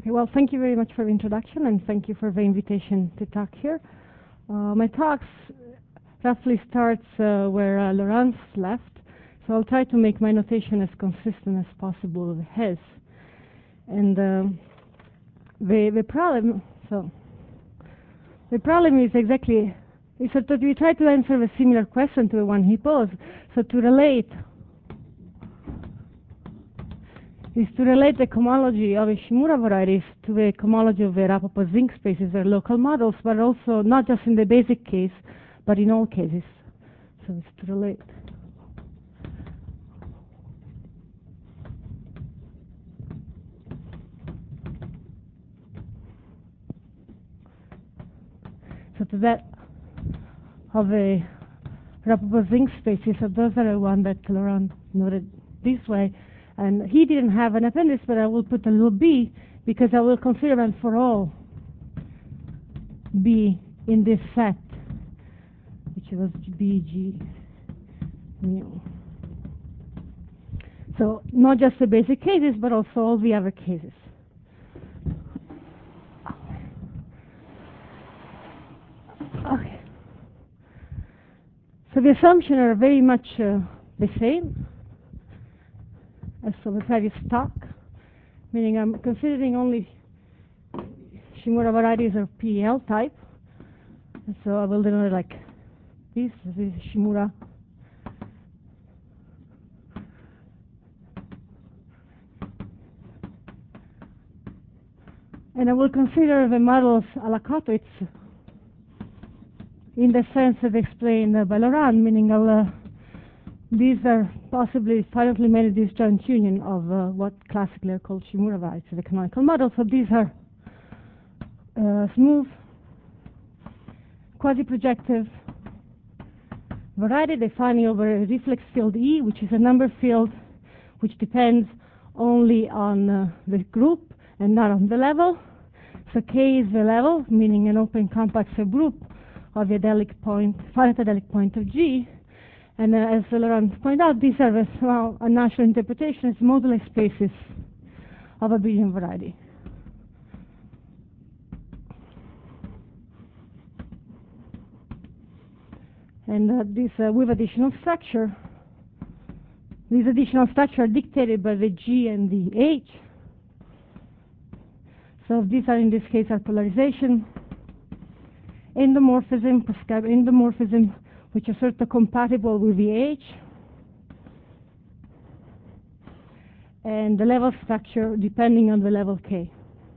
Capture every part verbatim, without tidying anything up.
Okay, well, thank you very much for the introduction, and thank you for the invitation to talk here. Uh, my talks roughly starts uh, where uh, Laurence left, so I'll try to make my notation as consistent as possible with his. And uh, the the problem, so the problem is exactly is that we try to answer a similar question to the one he posed. So to relate is to relate the cohomology of the Shimura varieties to the cohomology of the Rapoport zinc spaces, their local models, but also not just in the basic case, but in all cases. So it's to relate. So to that of the Rapoport zinc spaces, so those are the ones that Laurent noted this way. And he didn't have an appendix, but I will put a little b because I will consider them for all b in this set, which was b, g, mu. So not just the basic cases, but also all the other cases. Okay. So the assumptions are very much uh, the same as for the previous talk, meaning I'm considering only Shimura varieties of P L type. And so I will denote like this. This is Shimura. And I will consider the models a la Kottwitz in the sense that explained uh, by Laurent, meaning I'll, uh, these are possibly finitely many disjoint union of uh, what classically are called Shimura varieties, the canonical models. So these are uh, smooth, quasi-projective variety defining over a reflex field E, which is a number field which depends only on uh, the group and not on the level. So K is the level, meaning an open compact subgroup of the adelic point, finite adelic point of G. And uh, as Laurent pointed out, these are the, well, a natural interpretation as moduli spaces of a Billian variety. And uh, this uh, with additional structure, these additional structure are dictated by the G and the H. So these are in this case are polarization, endomorphism, prescribed endomorphism, which are sort of compatible with the H, and the level structure depending on the level K.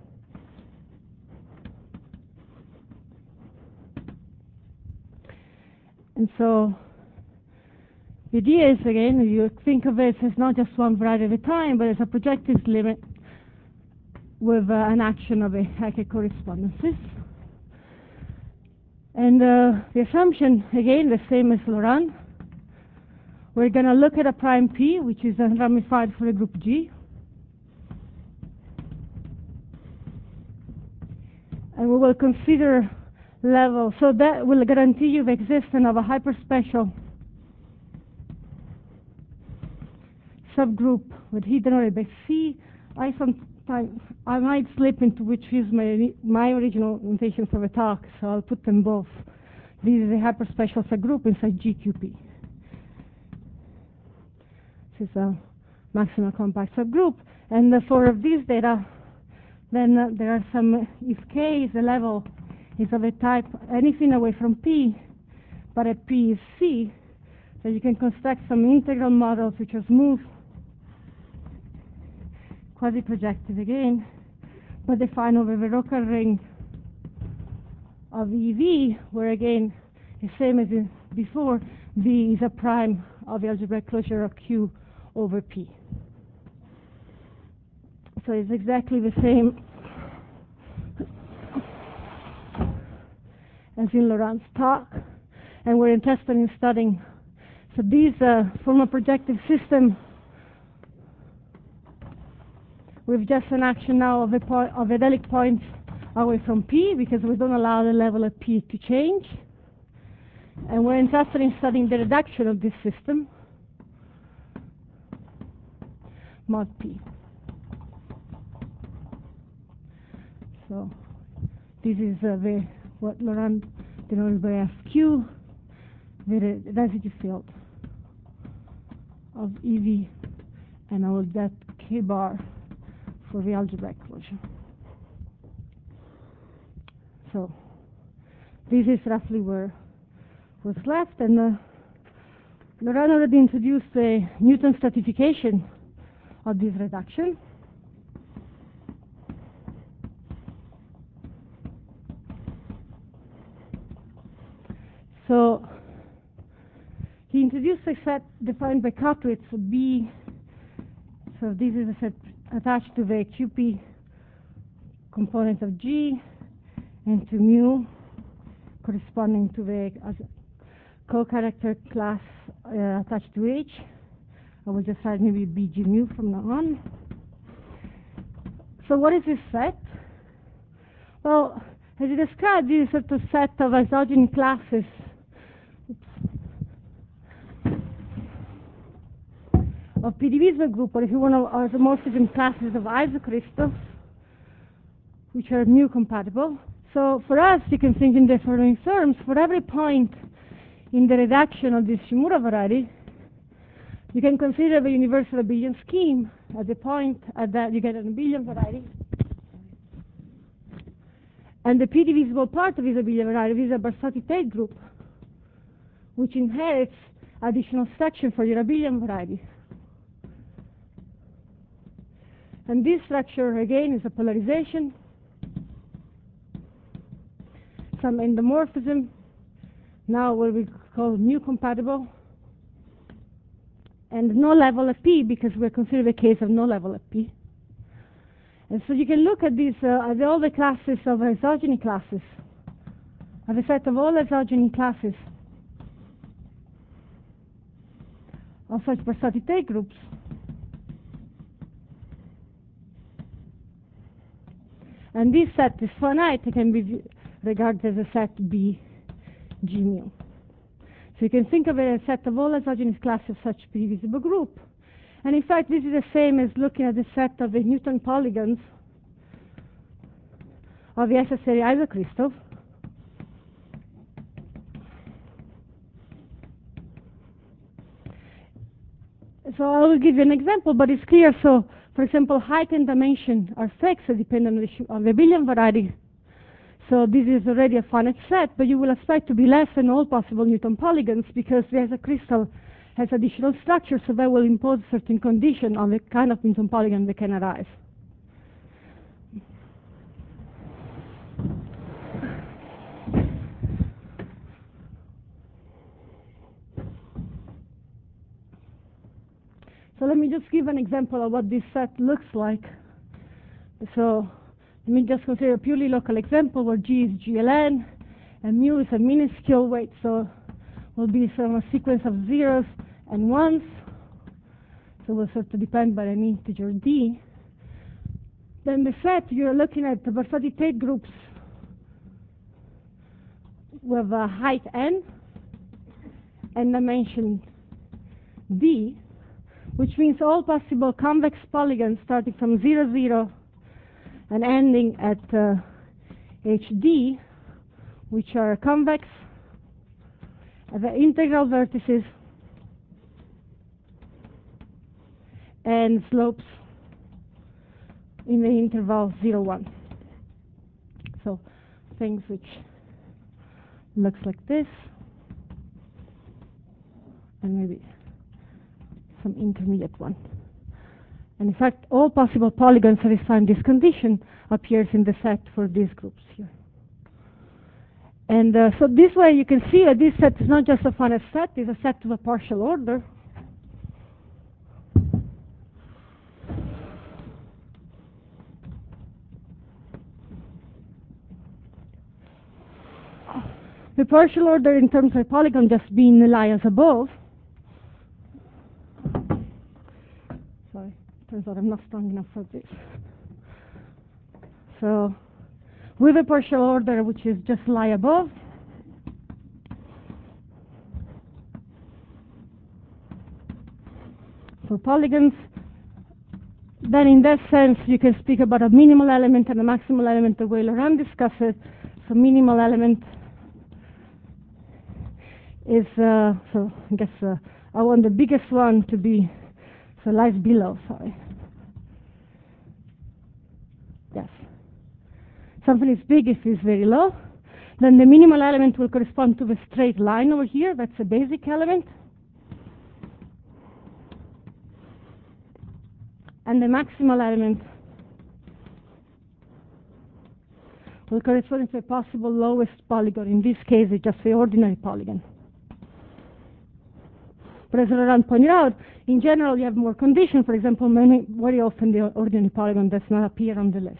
And so the idea is, again, you think of it as not just one variety at a time, but as a projective limit with uh, an action of a Hecke correspondences. And uh, the assumption, again, the same as Laurent. We're going to look at a prime P, which is ramified for a group G. And we will consider level. So that will guarantee you the existence of a hyperspecial subgroup with heat denoted by C. I sometimes I might slip into which is my my original notation for the talk, so I'll put them both. This is a hyperspecial subgroup inside G Q P. This is a maximal compact subgroup, and uh, for these data, then uh, there are some. Uh, if K is the level is of a type anything away from P, but at P is C, so you can construct some integral models which are smooth, quasi-projective again, but define over the Rocker ring of E V, where again, the same as before, V is a prime of the algebraic closure of Q over P. So it's exactly the same as in Laurent's talk, and we're interested in studying. So these uh, form a projective system with just an action now of, a point, of adelic points away from P, because we don't allow the level of P to change. And we're interested in studying the reduction of this system, mod P. So this is uh, the, what Laurent denoted by F Q, the density field of E V, and I will get K bar for the algebraic closure. So this is roughly where what's left, and uh, Laurent already introduced the Newton stratification of this reduction. So he introduced a set defined by Kottwitz, B. So this is a set attached to the Q P component of G and to mu corresponding to the co-character class uh, attached to H. I will just write maybe B G mu from now on. So what is this set? Well, as you described, this is a sort of set of isogeny classes. Of P D Wiesner group, or if you want to, isomorphism classes of isocrystals, which are mu compatible. So for us, you can think in the following terms: for every point in the reduction of this Shimura variety, you can consider the universal abelian scheme at the point at that you get an abelian variety. And the P divisible part of this abelian variety is a Bersati-Tate group, which inherits additional section for your abelian variety. And this structure, again, is a polarization, some endomorphism, now what we call mu compatible, and no level at P, because we're considering the case of no level at P. And so you can look at these, uh, at all the classes of isogeny classes, at a set of all isogeny classes of such Bersati-Tate groups. And this set is finite. It can be regarded as a set B G mu. So you can think of it as a set of all isogeny classes of such P divisible group. And in fact, this is the same as looking at the set of the Newton polygons of the necessary isocrystal. So I will give you an example, but it's clear. So, for example, height and dimension are fixed, depending on the, on the abelian variety. So this is already a finite set, but you will expect to be less than all possible Newton polygons because the isocrystal has additional structure, so that will impose a certain condition on the kind of Newton polygon that can arise. So let me just give an example of what this set looks like. So let me just consider a purely local example where G is G ln and mu is a minuscule weight, so will be some a sequence of zeros and ones. So will sort of depend by an integer d. Then the set you're looking at the Bersati-Tate groups with a height n and dimension d, which means all possible convex polygons starting from zero, zero, and ending at uh, H D, which are convex, at the integral vertices, and slopes in the interval zero, one. So things which looks like this, and maybe some intermediate one. And in fact, all possible polygons satisfying this condition appears in the set for these groups here. And uh, so this way you can see that this set is not just a finite set, it's a set of a partial order. The partial order in terms of polygon just being lie as above. Sorry, turns out I'm not strong enough for this. So with a partial order which is just lie above, for polygons then in that sense, you can speak about a minimal element and a maximal element the way Laurent discussed it. So minimal element is, uh, so I guess uh, I want the biggest one to be, so lies below, sorry. Yes. Something is big if it's very low. Then the minimal element will correspond to the straight line over here. That's a basic element. And the maximal element will correspond to a possible lowest polygon. In this case, it's just the ordinary polygon. But as Laurent pointed out, in general, you have more conditions. For example, many, very often the ordinary polygon does not appear on the list.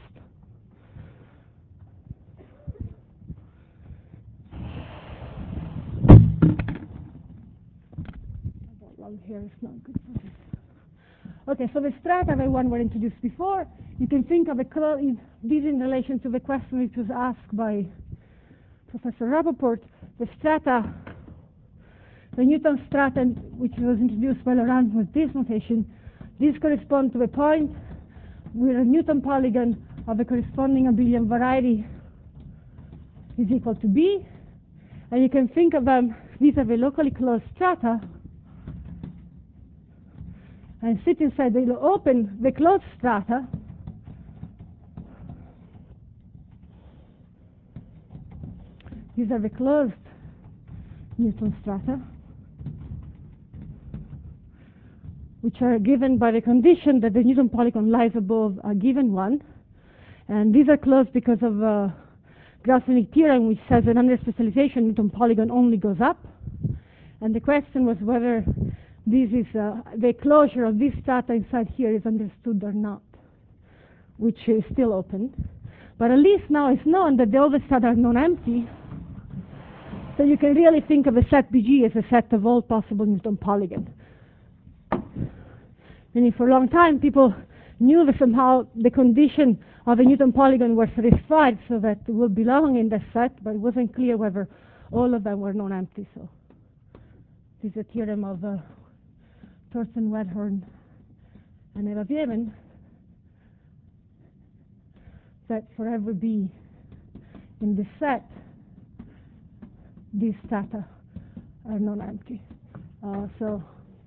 Here is not good for this. Okay, so the strata, the one were introduced before. You can think of a this in relation to the question which was asked by Professor Rappaport. The strata, the Newton strata, which was introduced by Laurent with this notation, these correspond to a point where a Newton polygon of a corresponding abelian variety is equal to B, and you can think of them vis-a-vis locally closed strata and sit inside the open, the closed strata, these are the closed Newton strata, which are given by the condition that the Newton polygon lies above a given one. And these are closed because of uh, Gauss-Unique theorem, which says that under specialization, Newton polygon only goes up. And the question was whether this is uh, the closure of this strata inside here is understood or not, which is still open. But at least now it's known that the, all the strata are non-empty. So you can really think of a set B G as a set of all possible Newton polygons. And for a long time, people knew that somehow the condition of a Newton polygon was satisfied so that it would belong in the set, but it wasn't clear whether all of them were non-empty. So this is a theorem of uh, Thorsten Wedhorn and Eva Biemen, that for every B in the set, these strata are non-empty. Uh, so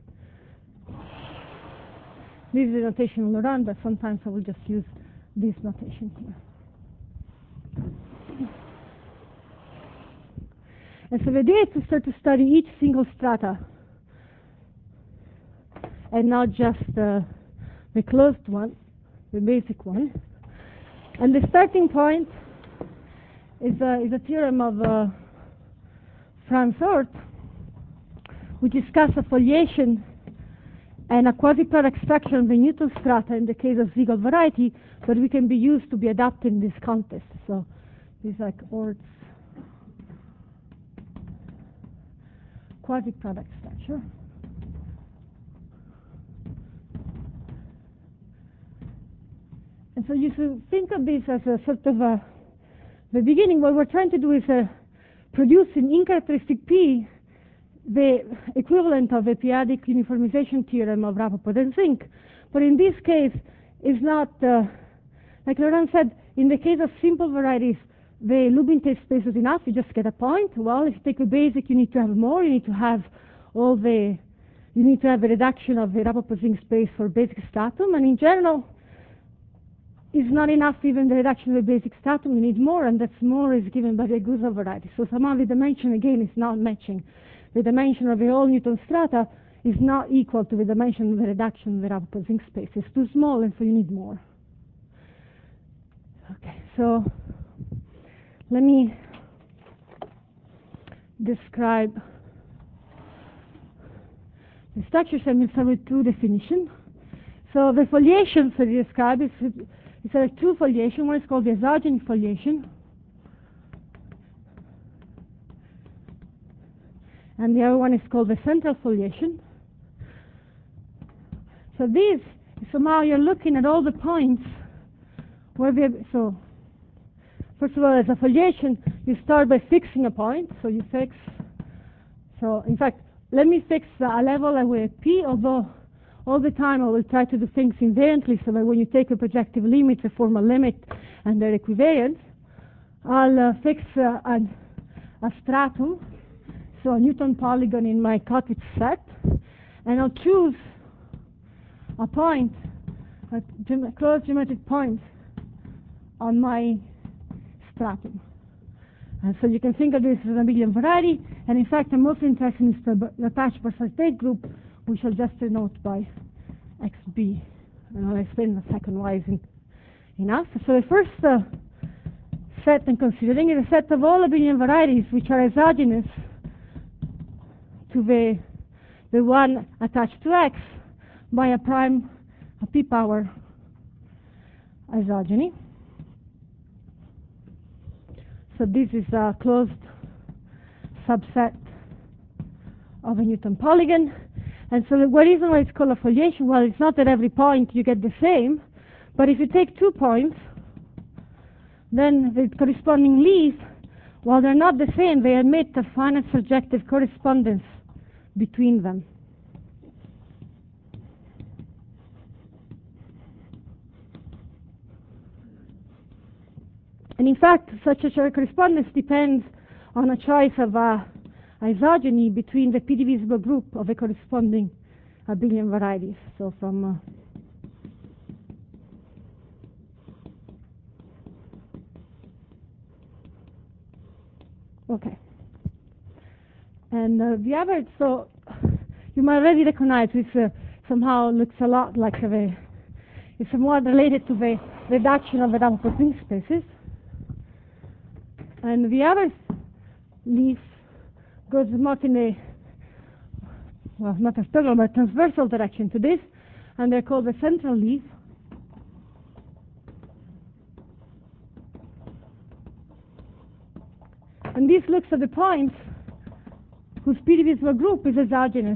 this is the notation of Laurent, but sometimes I will just use this notation here. And so the idea is to start to study each single strata and not just uh, the closed one, the basic one. And the starting point is a, is a theorem of uh, Franz Orth, which discusses a foliation and a quasi-product structure of the Newton strata in the case of Siegel variety that we can be used to be adapted in this context. So this is like Orth's quasi-product structure. And so you should think of this as a sort of a, the beginning. What we're trying to do is uh, produce in incharacteristic P the equivalent of a p-adic uniformization theorem of Rappaport and Zink. But in this case, it's not, uh, like Laurent said, in the case of simple varieties, the Lubin-Tate space is enough, you just get a point. Well, if you take a basic, you need to have more, you need to have all the, you need to have a reduction of the Rappaport-Zink space for basic stratum, and in general, it's not enough even the reduction of the basic stratum, you need more, and that more is given by the Gusev variety. So somehow the dimension, again, is not matching. The dimension of the whole Newton strata is not equal to the dimension of the reduction of the Rappaport-Zink space. It's too small, and so you need more. Okay, so let me describe the structures. I'm going to start with two definitions. So the foliations that you describe is, is there are two foliations. One is called the exogenous foliation, and the other one is called the central foliation. So these, somehow you're looking at all the points where we have, so first of all, as a foliation, you start by fixing a point. So you fix, so in fact, let me fix a level with P, although all the time I will try to do things invariantly, so that when you take a projective limit, a formal limit, and their equivariance, I'll uh, fix uh, an, a stratum, so a Newton polygon in my Kottwitz set, and I'll choose a point, a ge closed geometric point on my stratum. And so you can think of this as an abelian variety, and in fact I'm most interested in the attached parasitic group, which I'll just denote by X B, and I'll explain in a second why isn't enough. So the first uh, set I'm considering is a set of all abelian varieties which are isogynous to the, the one attached to X by a prime, a p power isogeny. So this is a closed subset of a Newton polygon. And so the reason why it's called a foliation, well, it's not at every point you get the same, but if you take two points, then the corresponding leaf, while they're not the same, they admit a finite surjective correspondence between them. And in fact, such a correspondence depends on a choice of a isogeny between the p-divisible group of the corresponding abelian varieties. So from uh, okay. And uh, the other, so you might already recognize this uh, somehow looks a lot like a, it's somewhat related to the reduction of the Davenport spaces. And the other leaf goes not in a, well, not orthogonal, but transversal direction to this, and they're called the central leaf. And this looks at the points whose p-divisible group is isogynous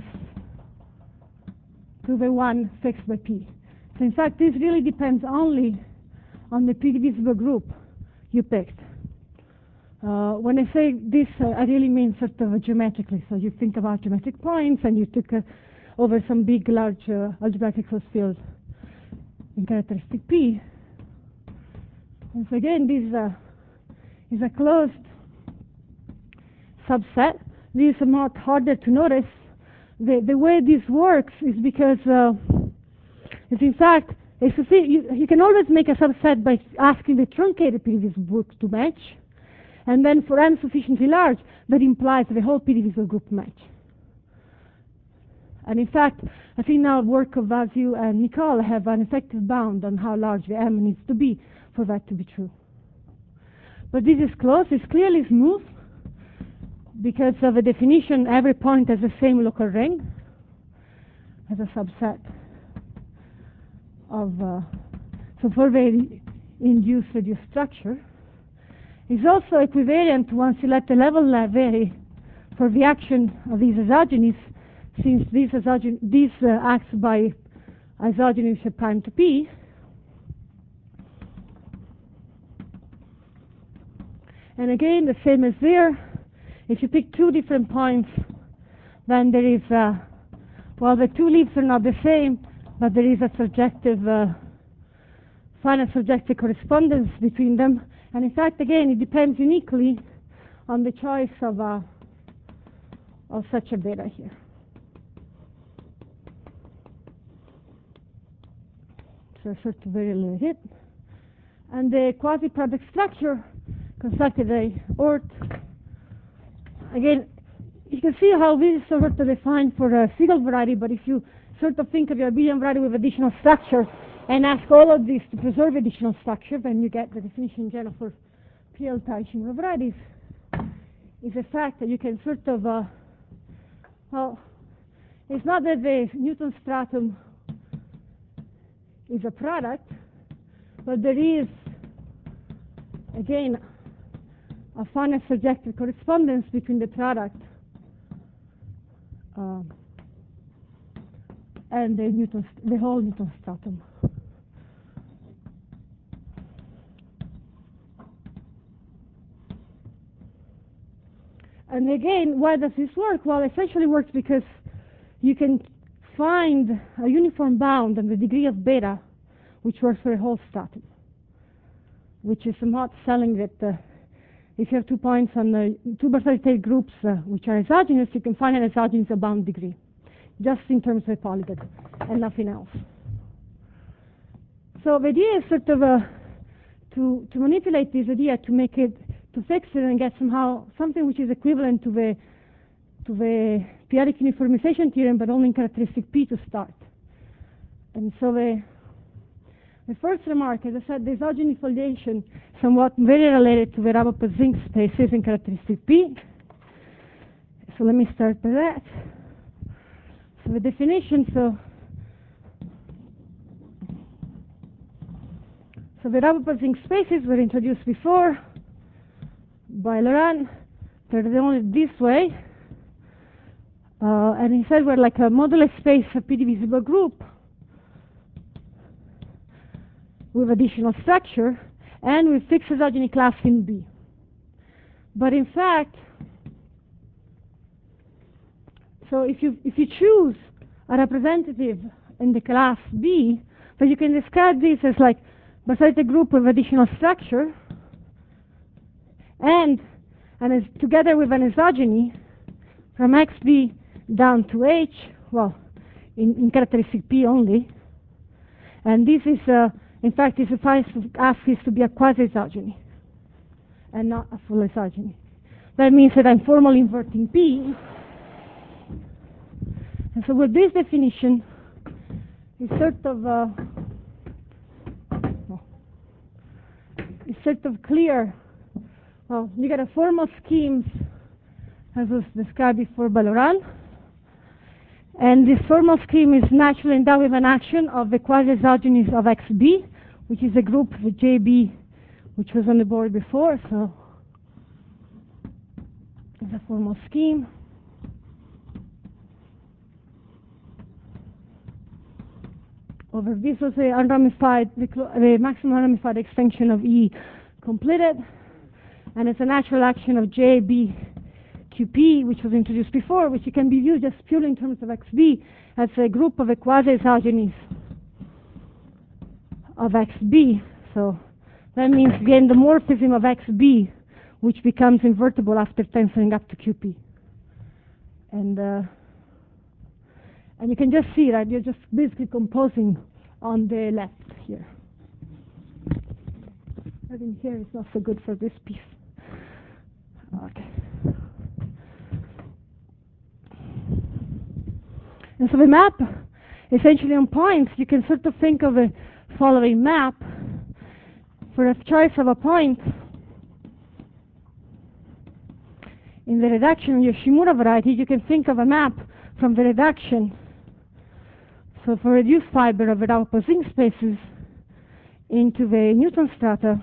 to the one fixed by p. So in fact, this really depends only on the p-divisible group you picked. Uh, when I say this, uh, I really mean sort of uh, geometrically. So you think about geometric points, and you took uh, over some big, large uh, algebraic closed field in characteristic P. And so again, this uh, is a closed subset. This is somewhat harder to notice. The, the way this works is because, uh, it's in fact, it's a you, you can always make a subset by asking the truncated previous group to match. And then for n sufficiently large, that implies the whole p-divisible group match. And in fact, I think now work of Vassiou and Nicole have an effective bound on how large the M needs to be for that to be true. But this is close, it's clearly smooth, because of the definition, every point has the same local ring as a subset of, uh, so for the induced reduced structure. Is also equivariant once you let the level vary for the action of these isogenies, since this, isogen this uh, acts by isogeny with a prime to p. And again, the same as there. If you pick two different points, then there is, uh, well, the two leaves are not the same, but there is a surjective, uh, finite surjective correspondence between them. And in fact, again, it depends uniquely on the choice of, uh, of such a beta here. So sort of very little hit. And the quasi-product structure constructed a O R T. Again, you can see how this is sort of defined for a Siegel variety, but if you sort of think of your abelian variety with additional structure, and ask all of this to preserve additional structure, then you get the definition in general for P L Teiching varieties. Is the fact that you can sort of, uh, well, it's not that the Newton stratum is a product, but there is, again, a finite surjective correspondence between the product uh, and the Newton, the whole Newton stratum. And again, why does this work? Well, it essentially works because you can find a uniform bound on the degree of beta which works for a whole stratum, which is somewhat telling that uh, if you have two points on the two Berzelius groups uh, which are isogynous, you can find an isogynous bound degree, just in terms of a polygon and nothing else. So the idea is sort of uh, to, to manipulate this idea to make it, to fix it and get somehow something which is equivalent to the, to the periodic uniformization theorem, but only in characteristic P to start. And so the, the first remark, as I said, the isogeny foliation somewhat very related to the Rabopoulos-Zingst spaces in characteristic P. So let me start by that. So the definition, so So the Rabopoulos-Zingst spaces were introduced before by Laurent. They're only this way. Uh, and he said we're like a modulus space, a P-divisible group with additional structure and with fixed isogeny class in B. But in fact, so if you, if you choose a representative in the class B, then you can describe this as like Berzelius group with additional structure, and, and is together with an isogeny from X B down to H, well, in, in characteristic P only. And this is, uh, in fact, it suffices to ask this to be a quasi-isogeny and not a full isogeny. That means that I'm formally inverting P. And so with this definition, it's sort of uh, it's sort of clear. Well, you get a formal scheme, as was described before by Laurent. And this formal scheme is naturally endowed with an action of the quasi-isogenies of X B, which is a group with J B, which was on the board before. So it's a formal scheme. Over this was the unramified, the, the maximum unramified extension of E completed, and it's a natural action of J B Q P, which was introduced before, which can be viewed just purely in terms of X B as a group of quasi-isogenies of X B. So that means the endomorphism of X B, which becomes invertible after tensoring up to Q P. And uh, And you can just see that you're just basically composing on the left here. Having here is not so good for this piece. Okay. And so the map, essentially on points, you can sort of think of a following map. For a choice of a point in the reduction of Yoshimura variety, you can think of a map from the reduction. So for reduced fiber of the Rabopoulos-Zingst spaces into the Newton strata,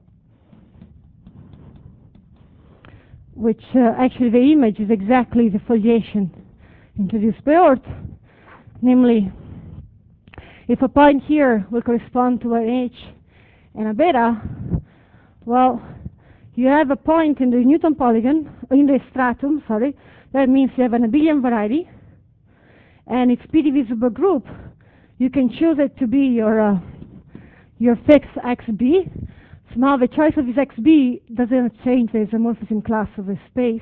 which uh, actually the image is exactly the foliation introduced by Oort, namely, if a point here will correspond to an H and a beta, well, you have a point in the Newton polygon, in the stratum, sorry, that means you have an abelian variety, and its P-divisible group, you can choose it to be your uh, your fixed X B. So now the choice of this X B doesn't change the isomorphism class of the space.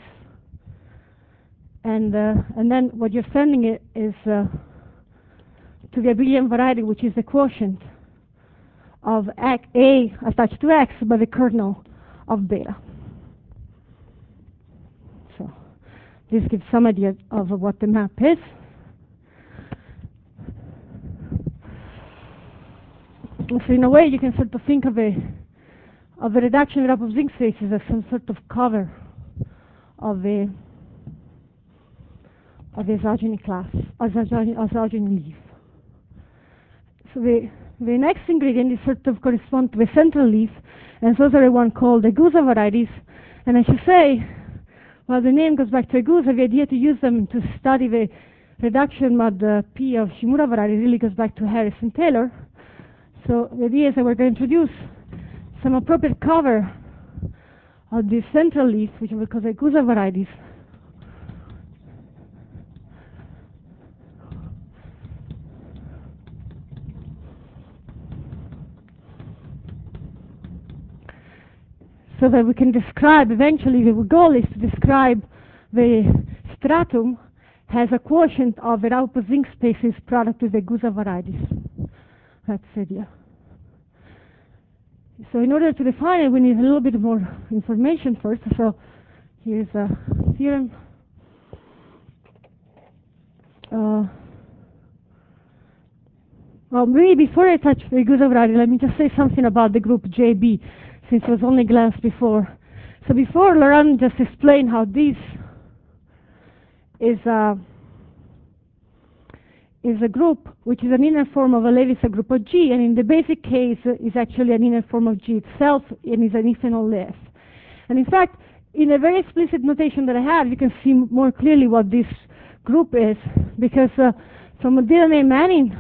And uh, and then what you're sending it is uh, to the abelian variety, which is the quotient of X, A attached to X by the kernel of beta. So this gives some idea of what the map is. So in a way, you can sort of think of a of a reduction of Rabopoulos-Zingst spaces as some sort of cover of a of the isogeny class, isogeny, isogeny leaf. So the the next ingredient is sort of correspond to the central leaf, and those are the one called the Guza varieties. And I should say, well, the name goes back to Guza. The idea to use them to study the reduction mod uh, P of Shimura variety really goes back to Harris and Taylor. So the idea is that we're going to introduce some appropriate cover of the central leaf, which we call the Guza varieties. so that we can describe, eventually the goal is to describe the stratum has a quotient of the Raupo zinc spaces product with the Gusa varieties. That's the idea. So in order to define it, we need a little bit more information first. So here's a theorem. Uh, well, maybe before I touch the Gusa variety, let me just say something about the group J B, since it was only glanced before. So before, Laurent just explained how this is a, is a group which is an inner form of a Lewis group of G, and in the basic case uh, is actually an inner form of G itself, and is an if and only if. And in fact, in a very explicit notation that I have, you can see more clearly what this group is, because uh, from Dylan A. Manning,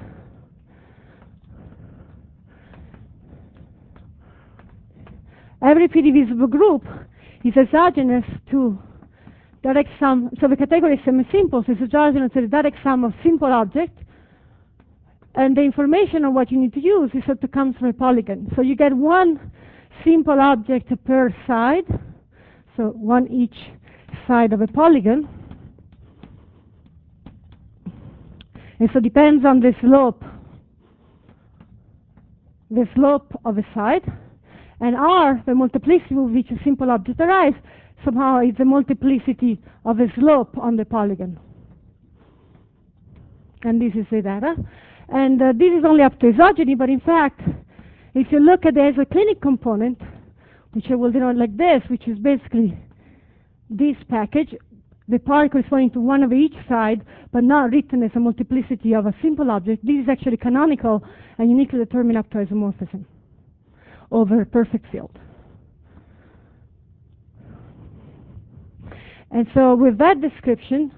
every p-divisible group is exogenous to direct sum. So the category semi-simples is exogenous to the direct sum of simple objects, and the information on what you need to use is that it comes from a polygon. So you get one simple object per side, so one each side of a polygon. And so it depends on the slope, the slope of a side, and R, the multiplicity with which a simple object arrives, somehow is the multiplicity of a slope on the polygon. And this is the data. And uh, this is only up to isogeny, but in fact, if you look at the isoclinic component, which I will denote like this, which is basically this package, the part corresponding to one of each side, but not written as a multiplicity of a simple object, this is actually canonical and uniquely determined up to isomorphism over a perfect field. And so with that description,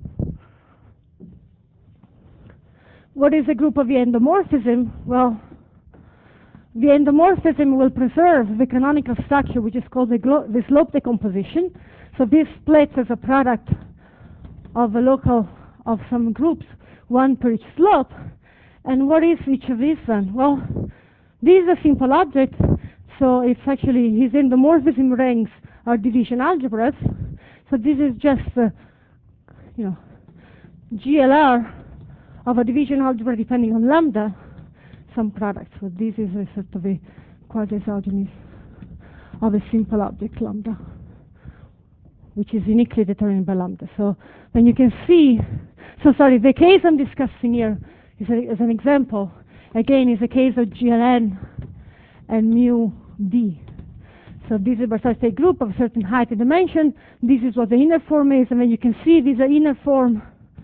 what is a group of the endomorphism? Well, the endomorphism will preserve the canonical structure, which is called the, the slope decomposition. So this splits as a product of a local of some groups, one per each slope. And what is each of these then? Well, this is a simple object, so it's actually his endomorphism ranks are division algebras. So this is just, uh, you know, G L R of a division algebra depending on lambda, some product. So this is a sort of a quasi-isogeny of a simple object lambda, which is uniquely determined by lambda. So then you can see, so sorry, the case I'm discussing here is a, as an example, again, is a case of G L N and mu D. So this is a Barsar-State group of a certain height and dimension. This is what the inner form is, and then you can see this is an inner form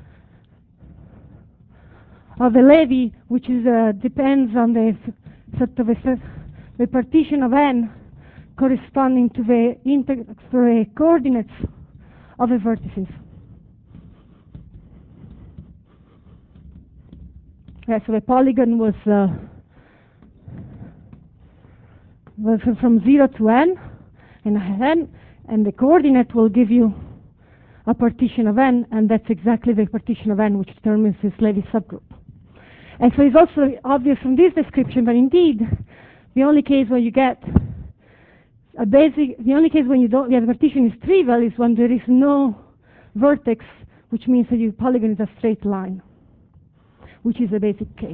of the Levy, which is uh, depends on the sort of a, the partition of n corresponding to the, inter the coordinates of the vertices. Yeah, so the polygon was uh, was from zero to n, and n, and the coordinate will give you a partition of n, and that's exactly the partition of n which determines this Levy subgroup. And so it's also obvious from this description that indeed the only case where you get a basic, the only case when you don't, the partition is trivial is when there is no vertex, which means that your polygon is a straight line, which is a basic case.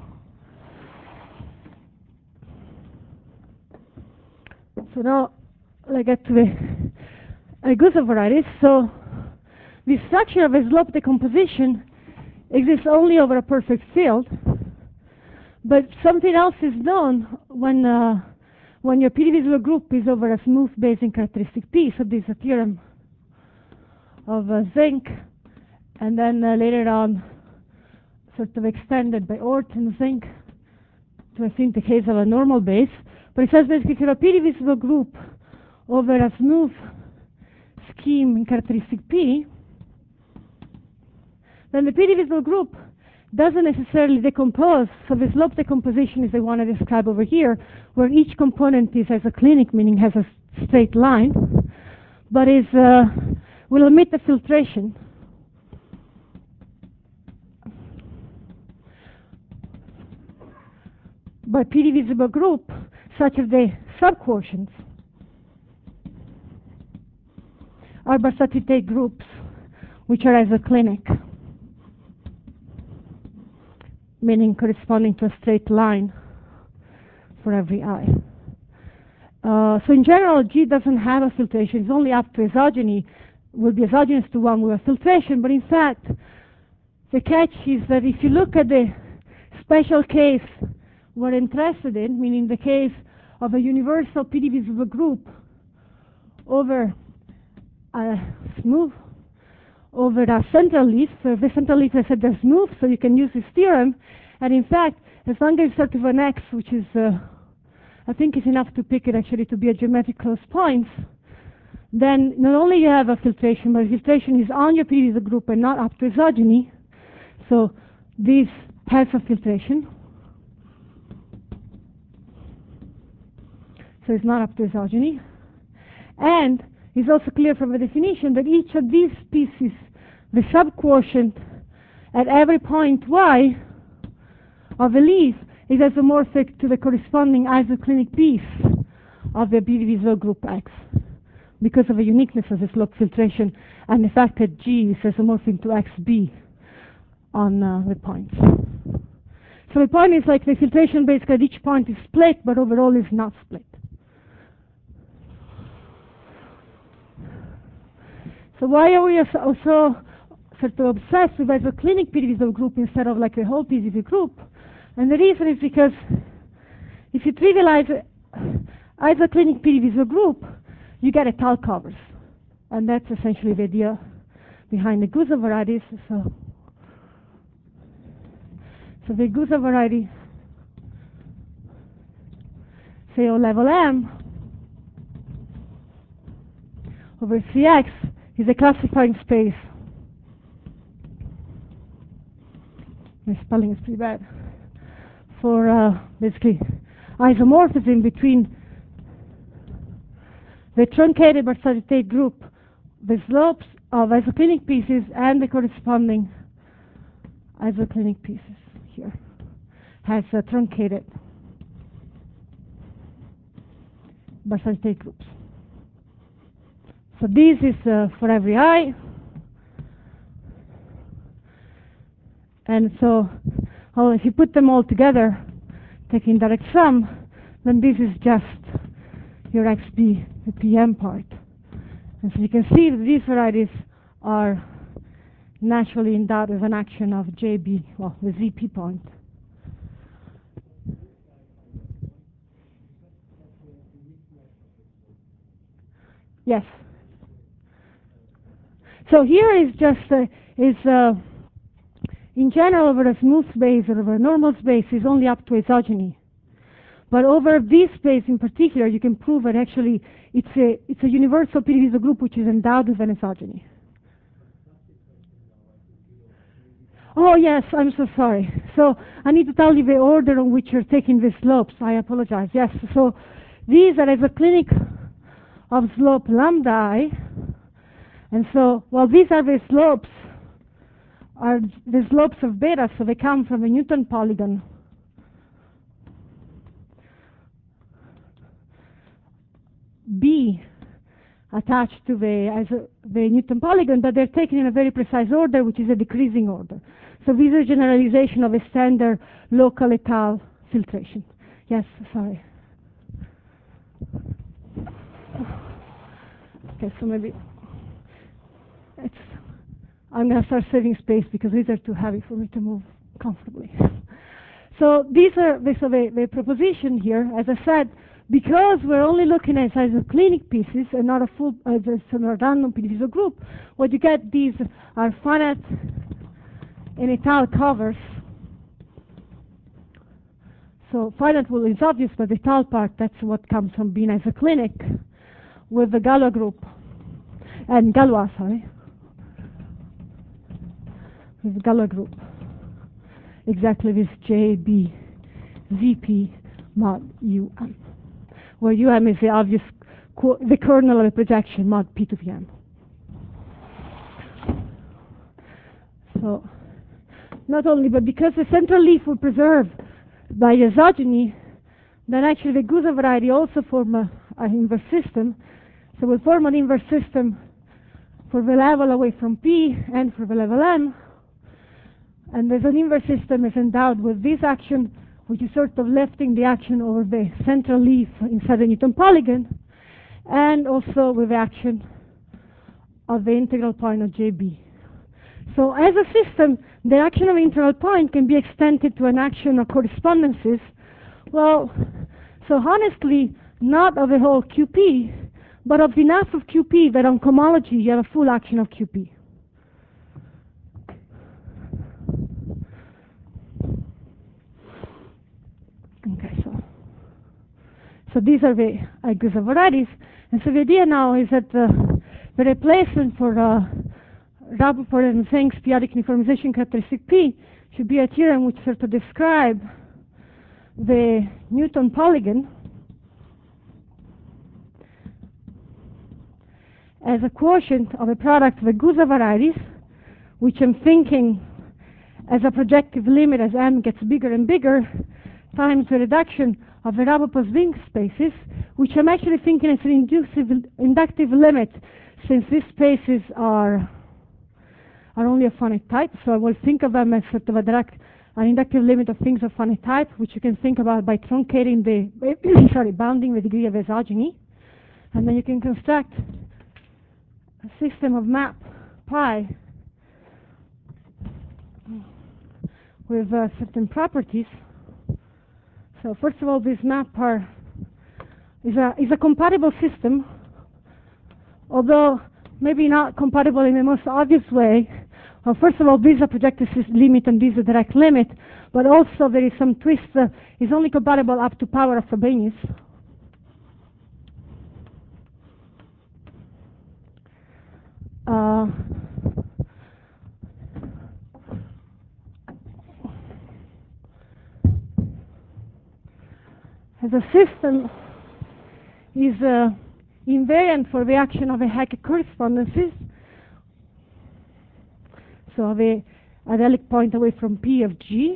So now I get to the uh, Gusa varieties. So the structure of a slope decomposition exists only over a perfect field, but something else is known when uh, when your p-divisible group is over a smooth Bayesian characteristic P. So this is a theorem of uh, zinc, and then uh, later on sort of extended by Oort and zinc to I think the case of a normal base. But it says basically if you're a p-divisible group over a smooth scheme in characteristic P, then the p-divisible group doesn't necessarily decompose. So the slope decomposition is the one I describe over here, where each component is isoclinic, meaning has a straight line, but is uh, will omit the filtration. By p-divisible group such as the subquotients are barsatitate groups, which are isoclinic, meaning corresponding to a straight line for every I. Uh, so in general, G doesn't have a filtration. It's only up to isogeny. Will be isogenous to one with a filtration. But in fact, the catch is that if you look at the special case we're interested in, meaning the case of a universal P D visible group over a smooth, over a central leaf. So the central leaf, I said, they're smooth, so you can use this theorem. And in fact, as long as it's sort of an X, which is, uh, I think is enough to pick it actually to be a geometric close points, then not only you have a filtration, but filtration is on your P D visible group and not up to isogeny. So this has a filtration. So it's not up to isogeny. And it's also clear from the definition that each of these pieces, the subquotient at every point y of a leaf, is isomorphic to the corresponding isoclinic piece of the P D visible group X, because of the uniqueness of the slope filtration and the fact that G is isomorphic to X B on uh, the points. So the point is like the filtration basically at each point is split, but overall is not split. So why are we also sort of obsessed with isoclinic P D visible group instead of like a whole P D visible group? And the reason is because if you trivialize isoclinic P D visible group, you get étale covers. And that's essentially the idea behind the Gusa varieties. So, so the Gusa variety, say O level M over C X, is a classifying space. My spelling is pretty bad. For uh, basically isomorphism between the truncated barsatitate group, the slopes of isoclinic pieces, and the corresponding isoclinic pieces here has uh, truncated barsatitate groups. So this is uh, for every I. And so well, if you put them all together, taking direct sum, then this is just your X B, the P M part. And so you can see that these varieties are naturally endowed with an action of J B, well, the Z P point. Yes. So here is just uh, is uh, in general over a smooth space or over a normal space is only up to isogeny. But over this space in particular, you can prove that actually it's a it's a universal P D visible group which is endowed with an isogeny. Oh yes, I'm so sorry. So I need to tell you the order on which you're taking the slopes. I apologize. Yes. So these are isoclinic of slope lambda I. And so, well, these are the slopes, are the slopes of beta, so they come from the Newton polygon. B attached to the, as a, the Newton polygon, but they're taken in a very precise order, which is a decreasing order. So these are generalization of a standard local étale filtration. Yes, sorry. Okay, so maybe it's, I'm going to start saving space because these are too heavy for me to move comfortably. So these are the, so the, the proposition here, as I said, because we're only looking at isoclinic pieces and not a full uh, a random P D visible group, what you get these are finite and étale covers. So finite will is obvious, but the étale part, that's what comes from being isoclinic with the Galois group and Galois, sorry, with the Galois group. Exactly this J B Z P mod U M, where U M is the obvious the kernel of a projection mod P to V M. So not only, but because the central leaf will preserve by isogeny, then actually the Gusa variety also form a, an inverse system. So we'll form an inverse system for the level away from P and for the level M. And there's an inverse system is endowed with this action, which is sort of lifting the action over the central leaf inside the Newton polygon, and also with the action of the integral point of J B. So as a system, the action of integral point can be extended to an action of correspondences. Well, so honestly, not of the whole Q P, but of enough of Q P that on cohomology you have a full action of Q P. Okay, so so these are the Gusa varieties, and so the idea now is that uh, the replacement for uh, Rapoport and Zeng's periodic uniformization characteristic P should be a theorem which sort of describe the Newton polygon as a quotient of a product of the Gusa varieties, which I'm thinking as a projective limit as M gets bigger and bigger, times the reduction of the Rapoport Ring spaces, which I'm actually thinking as an inductive, inductive limit, since these spaces are are only of finite type. So I will think of them as sort of a direct, an inductive limit of things of finite type, which you can think about by truncating the, sorry, bounding the degree of isogeny, and then you can construct a system of map pi with uh, certain properties. So first of all, this map are, is a is a compatible system, although maybe not compatible in the most obvious way. Well, first of all, this is a projective limit and this is a direct limit, but also there is some twist. Uh, it's only compatible up to power of Frobenius. Uh, as a system is uh, invariant for the action of the Hecke correspondences, so the adelic point away from P of G.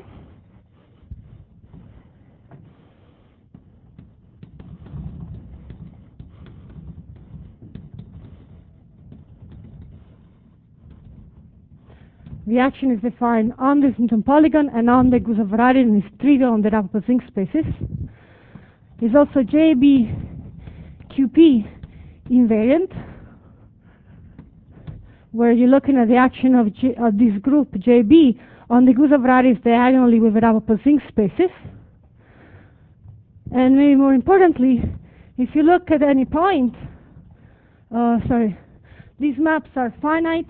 The action is defined on this Newton polygon and on the Gusa variety, and is trivial on the Rapoport Ring spaces. Is also J B Q P invariant, where you're looking at the action of, G, of this group J B on the Gusa varieties diagonally with the Rapoport Ring spaces. And maybe more importantly, if you look at any point, uh, sorry, these maps are finite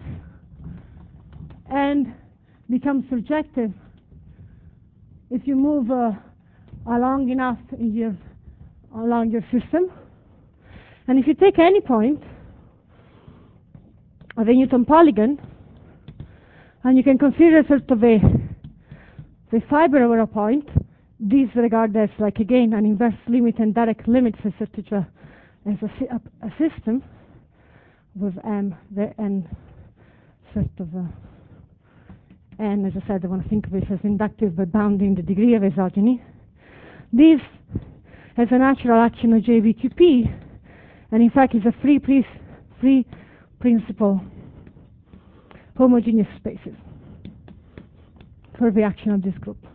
and become surjective if you move uh, along enough in your, along your system. And if you take any point of a Newton polygon, and you can consider sort of a the fiber over a point, these regard as like again an inverse limit and direct limit for such a as a, a, a system with M the and sort of a, and as I said, I want to think of it as inductive by bounding the degree of isogeny. This has a natural action of J V Q P, and in fact is a free, free principal homogeneous spaces for the action of this group.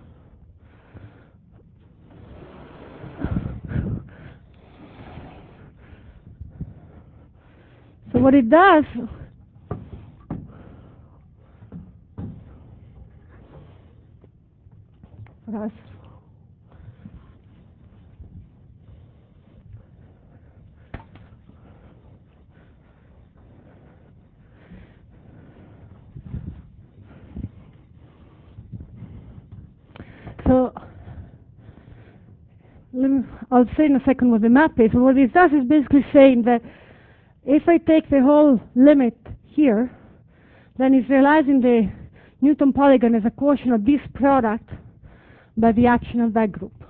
So what it does for us So let me, I'll say in a second what the map is. What it does is basically saying that if I take the whole limit here, then it's realizing the Newton polygon as a quotient of this product by the action of that group.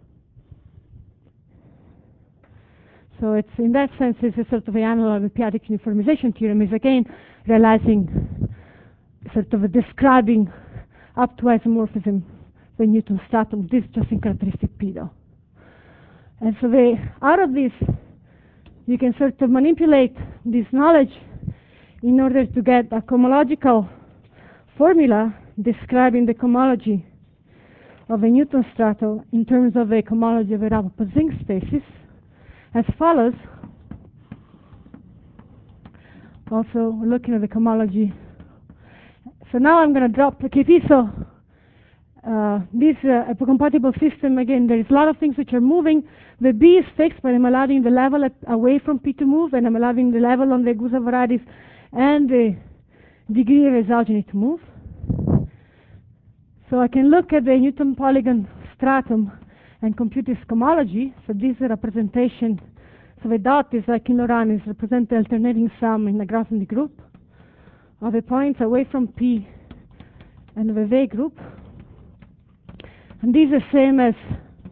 So it's in that sense, it's a sort of an analog of the periodic uniformization theorem, is again realizing, sort of a describing up to isomorphism the Newton stratum. This is just in characteristic P though. And so they, out of this, you can sort of manipulate this knowledge in order to get a cohomological formula describing the cohomology of a Newton strato in terms of a cohomology of Rao-Poiseuille spaces as follows. Also looking at the cohomology. So now I'm going to drop the K P. So uh, this uh, a compatible system, again, there is a lot of things which are moving. The B is fixed, but I'm allowing the level at, away from P to move, and I'm allowing the level on the Gusa varieties and the degree of isogeny to move. So I can look at the Newton polygon stratum and compute its cohomology. So this is a representation. So the dot is like in Laurent is represent the alternating sum in the Grothendieck group of the points away from P and the Vevey group. And this is the same as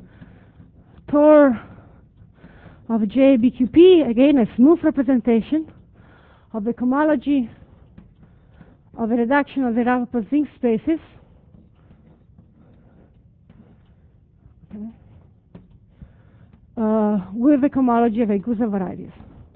Tor of J B Q P, again a smooth representation of the cohomology of a reduction of the Rao-Poiseuille spaces. Okay. Uh, with the cohomology of a Gusa varieties.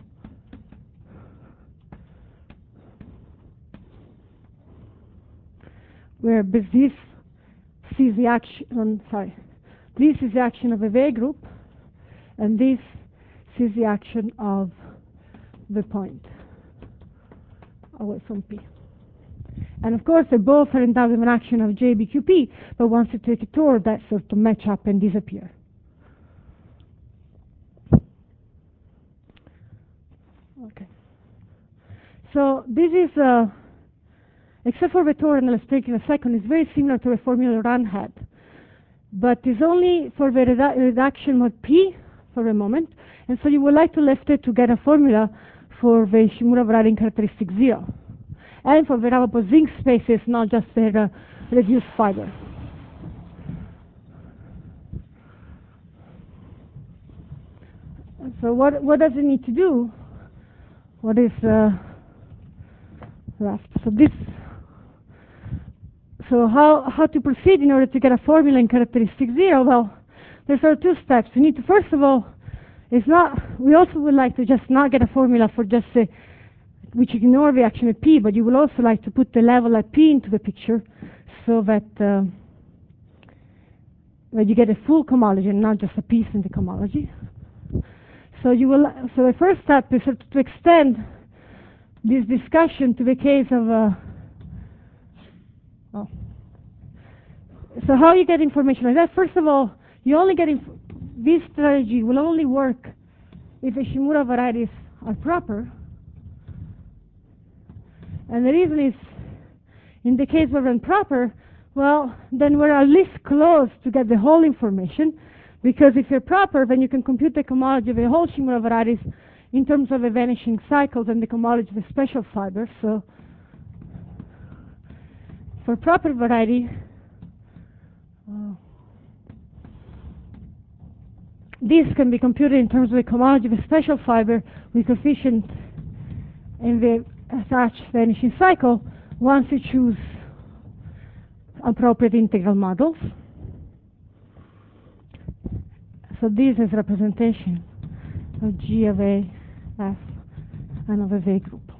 Where this sees the action, sorry, this is the action of a Vevey group, and this sees the action of the point away from P. And of course, they both are endowed with an action of J B Q P, but once you take a Tor, that sort of match up and disappear. Okay. So this is, uh, except for the Tor, and I'll explain in a second, it's very similar to the formula Laurent had. But it's only for the redu reduction mode P for a moment. And so you would like to lift it to get a formula for the Shimura variety characteristic zero. And for the Rao-Poiseuille spaces, not just the uh, reduced fiber. So what, what does it need to do? What is uh, left? So this. So how how to proceed in order to get a formula in characteristic zero? Well, there's sort of two steps. We need to first of all, it's not. We also would like to just not get a formula for just a, which ignore the action at P, but you will also like to put the level at P into the picture, so that uh, that you get a full cohomology and not just a piece in the cohomology. So you will. So the first step is to extend this discussion to the case of. Uh, oh. So how you get information like that? First of all, you only get inf this strategy will only work if the Shimura varieties are proper. And the reason is, in the case where they're improper, well, then we're at least close to get the whole information. Because if you're proper, then you can compute the cohomology of the whole Shimura varieties in terms of the vanishing cycles and the cohomology of the special fibers. So for proper variety, uh, this can be computed in terms of the cohomology of a special fiber with coefficient in the attached vanishing cycle once you choose appropriate integral models. So this is representation of G of A, F, and of a V group.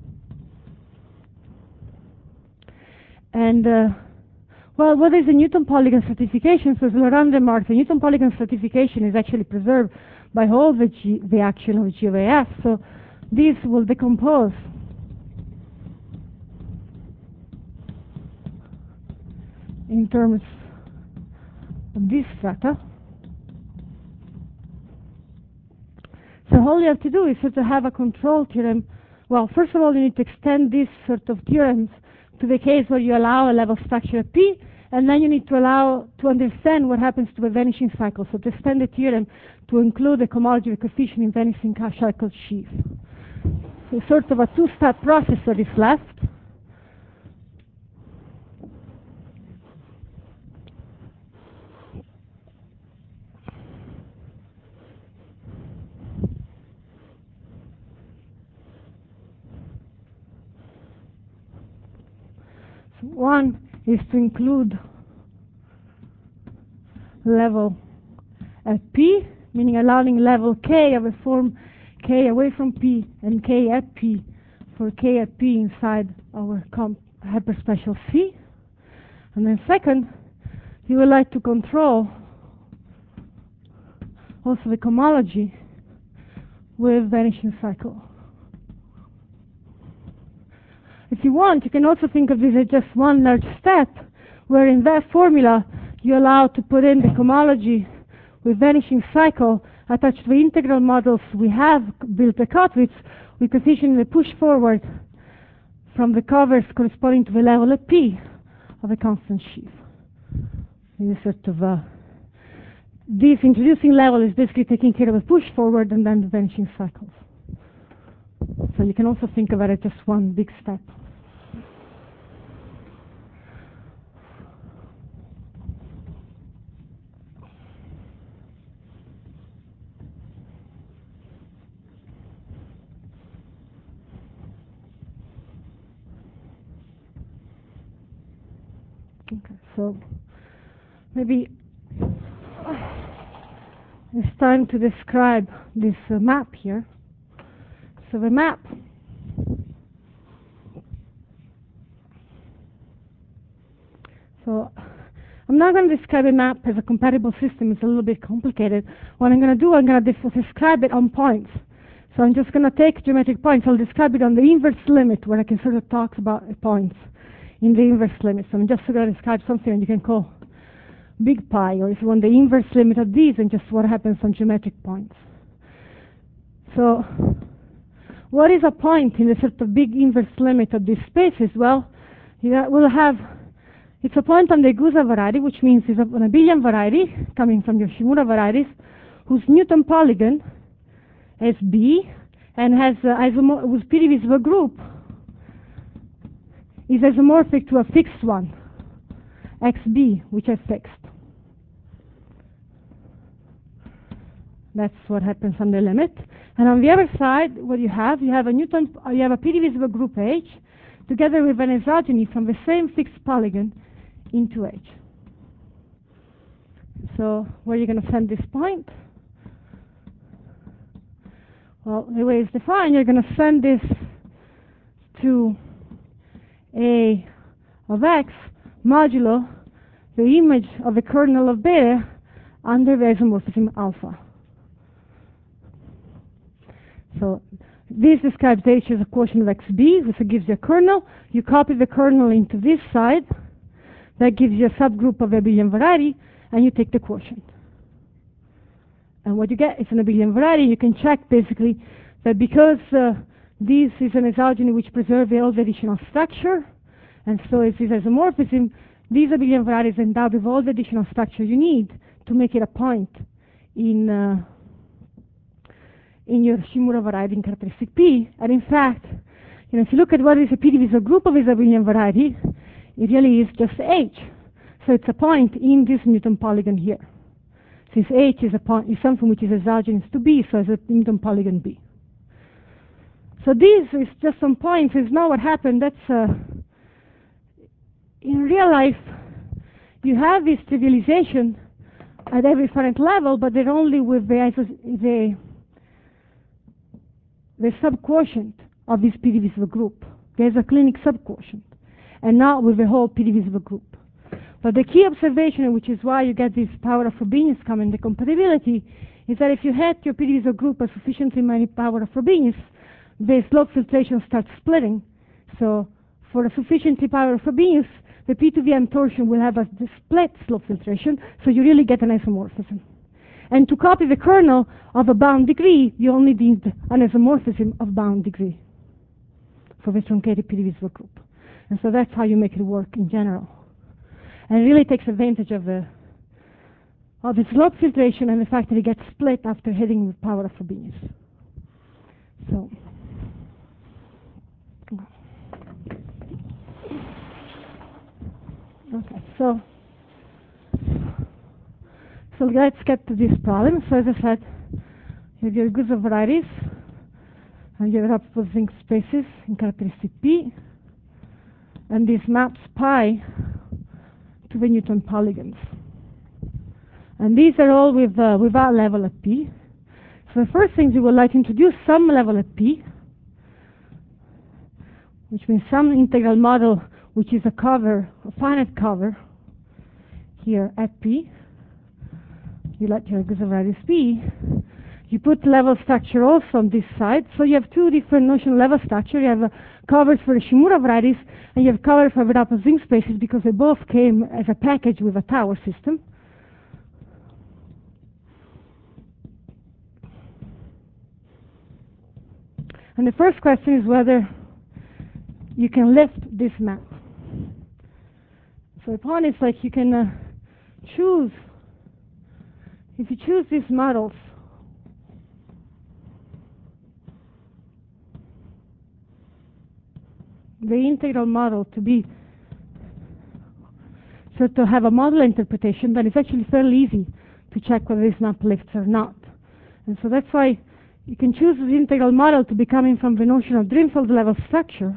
And, uh, well, what is the Newton polygon stratification? So as Laurent remarked, the Newton polygon stratification is actually preserved by all the, G, the action of G of A F. So this will decompose in terms of this strata. So all you have to do is sort of have a control theorem. Well, first of all, you need to extend these sort of theorems to the case where you allow a level structure at P, and then you need to allow to understand what happens to a vanishing cycle. So to extend the theorem to include the cohomology of the coefficient in vanishing cycle sheaf. So sort of a two-step process that is left. One is to include level at P, meaning allowing level K of a form K away from P and K at P for k at P inside our comp hyperspecial C. And then second, you would like to control also the cohomology with vanishing cycle. If you want, you can also think of this as just one large step, where in that formula you allow to put in the cohomology with vanishing cycle attached to the integral models we have built at Kottwitz. We position the push forward from the covers corresponding to the level at P of a constant sheaf. This sort of uh, this introducing level is basically taking care of the push forward and then the vanishing cycles. So you can also think of it as just one big step. Okay, so maybe it's time to describe this uh, map here. So the map so I'm not going to describe a map as a compatible system. It's a little bit complicated. What I'm going to do, I'm going to describe it on points. So I'm just going to take geometric points. I'll describe it on the inverse limit, where I can sort of talk about points in the inverse limit. So I'm just going to describe something that you can call big pi, or if you want the inverse limit of these, and just what happens on geometric points. So what is a point in the sort of big inverse limit of these spaces? Well, you will have, it's a point on the Gusa variety, which means it's an abelian variety coming from your Shimura varieties, whose Newton polygon is B and has uh, isomo whose P divisible group is isomorphic to a fixed one, X B, which is fixed. That's what happens on the limit. And on the other side, what you have, you have a Newton, uh, you have a P divisible group H, together with an isogeny from the same fixed polygon into H. So where are you going to send this point? Well, the way it's defined, you're going to send this to A of X modulo the image of the kernel of beta under the isomorphism alpha. So this describes H as a quotient of X B, which gives you a kernel. You copy the kernel into this side. That gives you a subgroup of abelian variety, and you take the quotient. And what you get is an abelian variety. You can check basically that because uh, this is an isogeny which preserves all the additional structure, and so it is isomorphism, these abelian varieties endowed with all the additional structure you need to make it a point in uh, in your Shimura variety in characteristic P. And in fact, you know, if you look at what is a P divisible group of this abelian variety, it really is just H. So it's a point in this Newton polygon here. Since H is a point, is something which is exogenous to B, so it's a Newton polygon B. So this is just some points. It's not what happened. That's uh, in real life, you have this trivialization at every different level, but they're only with the the the subquotient of this P divisible group. There's a clinic subquotient, and not with the whole P divisible group. But the key observation, which is why you get this power of Frobenius coming, the compatibility, is that if you had your P divisible group a sufficiently many power of Frobenius, the slope filtration starts splitting. So for a sufficiently power of Frobenius, the P two V M torsion will have a split slope filtration, so you really get an isomorphism. And to copy the kernel of a bound degree, you only need an isomorphism of bound degree for the truncated P divisible group. And so that's how you make it work in general. And it really takes advantage of the of the slope filtration and the fact that it gets split after hitting the power of Frobenius. So okay, so so let's get to this problem. So as I said, you have your Gusa varieties and your opposing spaces in characteristic P, and this maps pi to the Newton polygons. And these are all with uh, without level at P. So the first thing you would like to introduce some level at P. which means some integral model which is a cover, a finite cover, here at P. You let your Guzzo-Varadis P. You put level structure also on this side, so you have two different notional level structure. You have uh, covers for the Shimura-Varadis, and you have covers for the Raup-Zing spaces because they both came as a package with a tower system. And the first question is whether you can lift this map. So upon it's like you can uh, choose, if you choose these models, the integral model to be, so to have a model interpretation, then it's actually fairly easy to check whether this map lifts or not. And so that's why you can choose the integral model to be coming from the notion of Drinfeld level structure.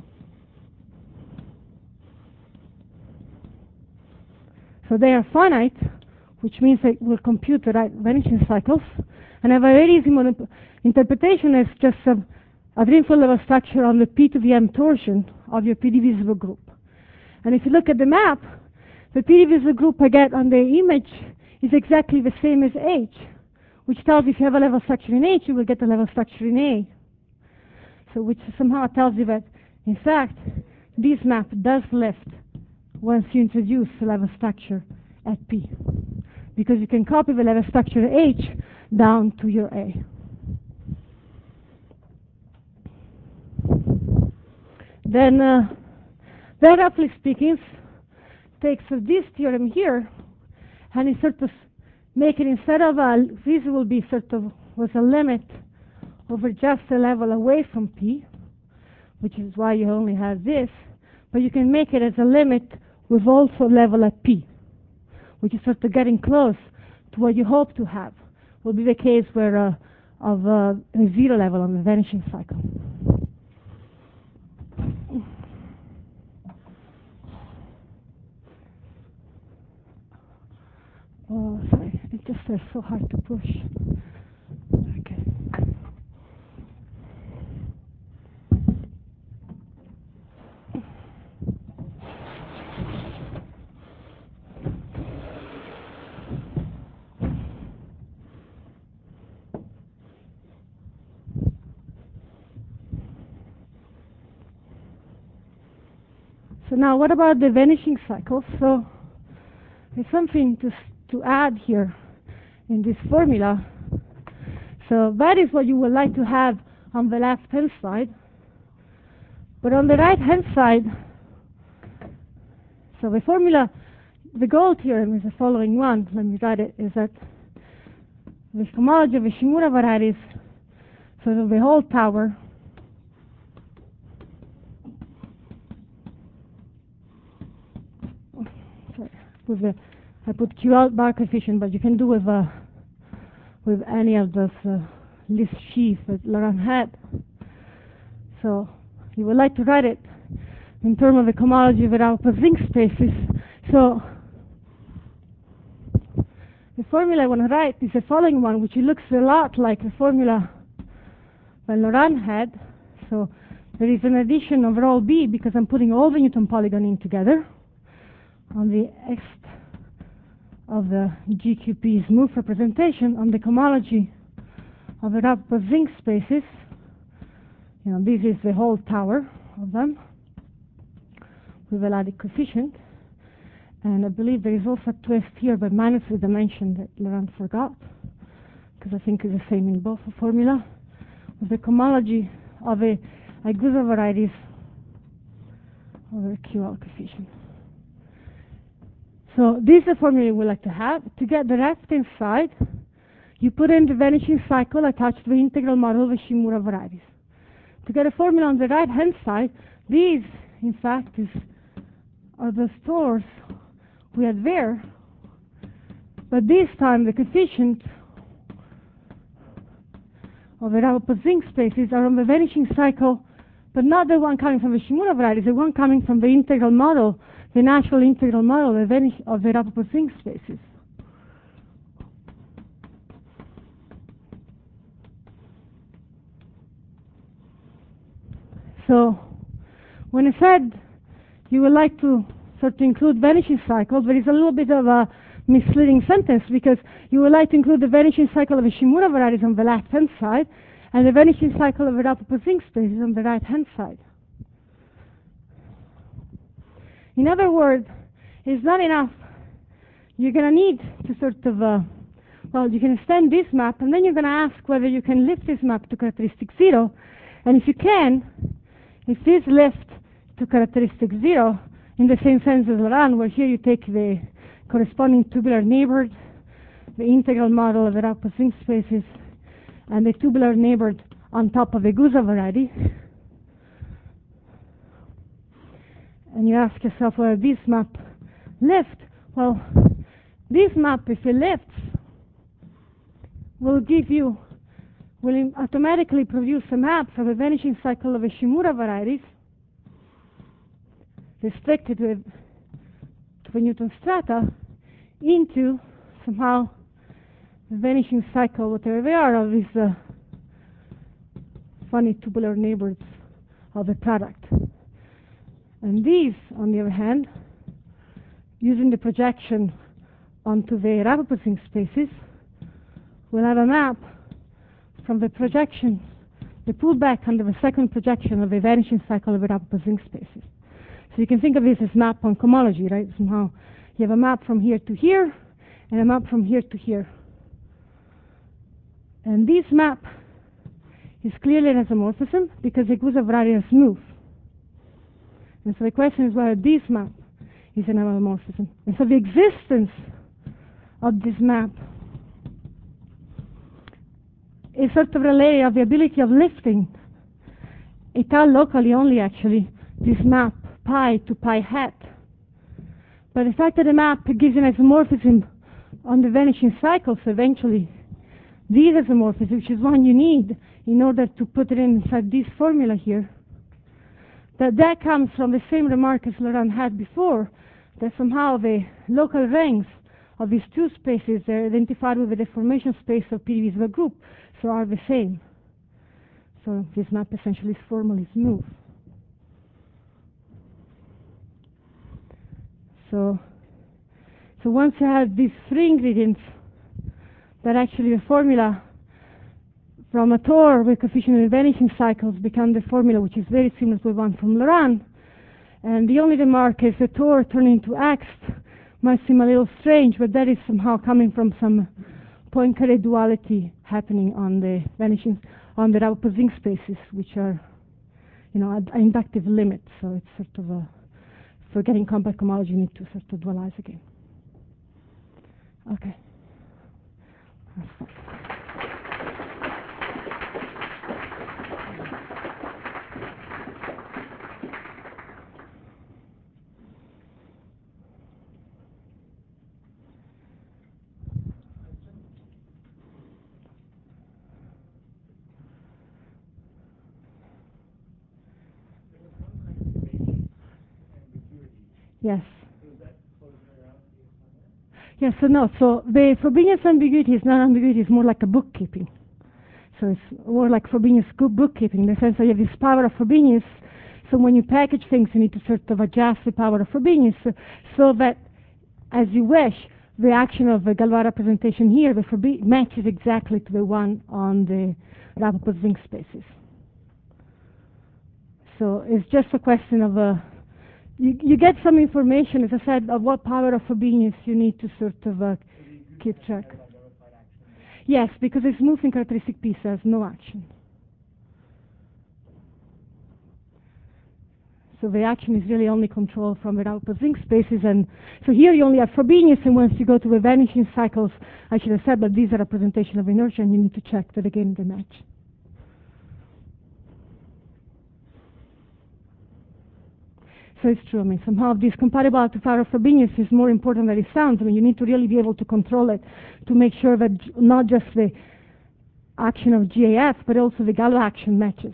So they are finite, which means they will compute the right vanishing cycles, and have a very easy interpretation as just a, a Drinfeld level structure on the P to the M torsion of your P divisible group. And if you look at the map, the P divisible group I get on the image is exactly the same as H, which tells you if you have a level structure in H, you will get a level structure in A. So which somehow tells you that, in fact, this map does lift once you introduce the level structure at P, because you can copy the level structure H down to your A. Then, uh, then roughly speaking, takes uh, this theorem here, and it sort of make it, instead of a, this will be sort of with a limit over just a level away from P, which is why you only have this, but you can make it as a limit with also level at P, which is sort of getting close to what you hope to have. Will be the case where uh, of uh, a zero level on the vanishing cycle. Oh, sorry, it just is so hard to push. Okay. So now, what about the vanishing cycle? So there's something to to add here in this formula. So that is what you would like to have on the left-hand side. But on the right-hand side, so the formula, the goal theorem is the following one. Let me write it. Is that the homology of the Shimura-Varadis, so the whole tower, sorry, with the I put Q out bar coefficient, but you can do with uh, with any of those uh, list sheaves that Laurent had. So you would like to write it in terms of the homology of the Raup-Zing spaces. So the formula I want to write is the following one, which looks a lot like the formula that Laurent had. So there is an addition of rho B because I'm putting all the Newton polygon in together on the X of the G Q P smooth representation on the homology of the Raup-Zing spaces. You know, this is the whole tower of them with a Ladic coefficient. And I believe there is also a twist here by minus the dimension that Laurent forgot, because I think it's the same in both the formula, with the homology of a, a Guzzo-Varadis over Q L coefficient. So this is the formula we like to have. To get the left-hand side, you put in the vanishing cycle attached to the integral model of the Shimura-Varadis. To get a formula on the right-hand side, these, in fact, is, are the stores we had there, but this time the coefficient of the Raup-Zing spaces are on the vanishing cycle, but not the one coming from the Shimura-Varadis, the one coming from the integral model, the natural integral model of the Raup-Zing spaces. So When I said you would like to sort of include vanishing cycles, there is a little bit of a misleading sentence, because you would like to include the vanishing cycle of the Shimura varieties on the left-hand side and the vanishing cycle of the Raup-Poiseuille spaces on the right-hand side. In other words, it's not enough. You're going to need to sort of, uh, well, you can extend this map, and then you're going to ask whether you can lift this map to characteristic zero. And if you can, if this lift to characteristic zero, in the same sense as Laurent, where here you take the corresponding tubular neighborhood, the integral model of the Raup-Poiseuille spaces, and the tubular neighborhood on top of the Gusa variety, and you ask yourself whether this map lifts. Well, this map, if it lifts, will give you, will automatically produce a map for the vanishing cycle of the Shimura varieties restricted with to the Newton strata into somehow the vanishing cycle, whatever they are, of these uh, funny tubular neighborhoods of the product. And these, on the other hand, using the projection onto the Raup-Poiseuille spaces, will have a map from the projection, the pullback under the second projection of the vanishing cycle of the Raup-Poiseuille spaces. So you can think of this as map on cohomology, right? Somehow you have a map from here to here and a map from here to here. And this map is clearly an isomorphism because the Gusa variety is smooth. And so the question is whether this map is an isomorphism. And so the existence of this map is sort of relay of the ability of lifting a tau locally only, actually, this map pi to pi hat. But the fact that the map gives an isomorphism on the vanishing cycles eventually, this isomorphism, which is one you need in order to put it inside this formula here, that that comes from the same remark as Laurent had before, that somehow the local ranks of these two spaces are identified with the deformation space of P D Vs of a group, so are the same. So this map essentially is formally smooth. So, so once you have these three ingredients, that actually the formula from a Tor with coefficient of vanishing cycles become the formula, which is very similar to the one from Laurent. And the only remark is the Tor turning into X might seem a little strange, but that is somehow coming from some Poincare duality happening on the vanishing, on the Raup-Poiseuille spaces, which are, you know, an inductive limit. So it's sort of a, for getting compact cohomology, you need to sort of dualize again. Okay. Yes. Yes, so no, so the Frobenius ambiguity is not ambiguity, it's more like a bookkeeping. So it's more like Frobenius bookkeeping, in the sense that you have this power of Frobenius, so when you package things, you need to sort of adjust the power of Frobenius so, so that, as you wish, the action of the Galois representation here, the Frobenius matches exactly to the one on the Raup-Poiseuille spaces. So it's just a question of a You, you get some information, as I said, of what power of Frobenius you need to sort of uh, keep track. Yes, because a smoothing characteristic piece has no action. So the action is really only controlled from the Raup-Poiseuille spaces, and so here you only have Frobenius, and once you go to the vanishing cycles, I should have said that these are representation of inertia, and you need to check that again they match. So it's true. I mean, somehow this compatible to power of Frobenius is more important than it sounds. I mean, you need to really be able to control it to make sure that not just the action of G A F, but also the Galois action matches.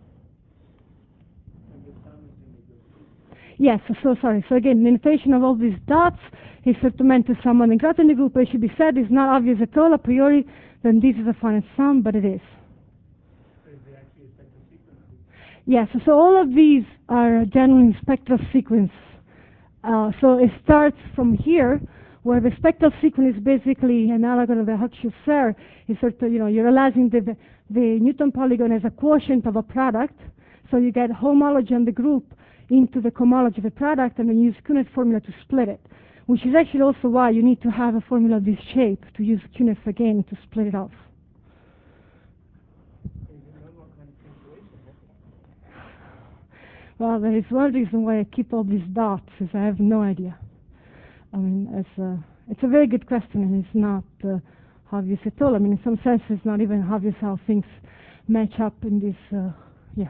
Yes, so sorry. So again, the notation of all these dots is sort of meant to sum on the Grothendieck group. It should be said is not obvious at all a priori, then this is a finite sum, but it is. Yes, so all of these are genuine spectral sequence. Uh, so it starts from here, where the spectral sequence is basically analogous to the Hochschild-Serre. Is sort of, you know, you're realizing that the, the Newton polygon as a quotient of a product, so you get homology on the group into the cohomology of the product, and then use Kunev formula to split it, which is actually also why you need to have a formula of this shape to use Kunev again to split it off. Well, there is one reason why I keep all these dots, is I have no idea. I mean, it's a, it's a very good question, and it's not uh, obvious at all. I mean, in some sense, it's not even obvious how things match up in this, uh, yeah.